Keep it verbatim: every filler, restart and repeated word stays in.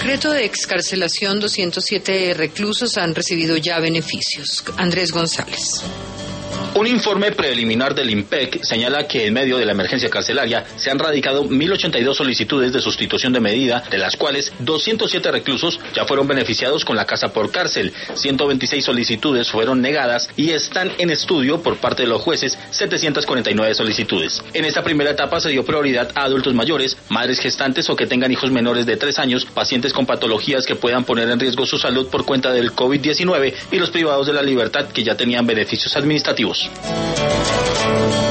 decreto de excarcelación, doscientos siete reclusos han recibido ya beneficios. Andrés González. Un informe preliminar del IMPEC señala que en medio de la emergencia carcelaria se han radicado mil ochenta y dos solicitudes de sustitución de medida, de las cuales doscientos siete reclusos ya fueron beneficiados con la casa por cárcel, ciento veintiséis solicitudes fueron negadas y están en estudio por parte de los jueces setecientas cuarenta y nueve solicitudes. En esta primera etapa se dio prioridad a adultos mayores, madres gestantes o que tengan hijos menores de tres años, pacientes con patologías que puedan poner en riesgo su salud por cuenta del COVID diecinueve y los privados de la libertad que ya tenían beneficios administrativos.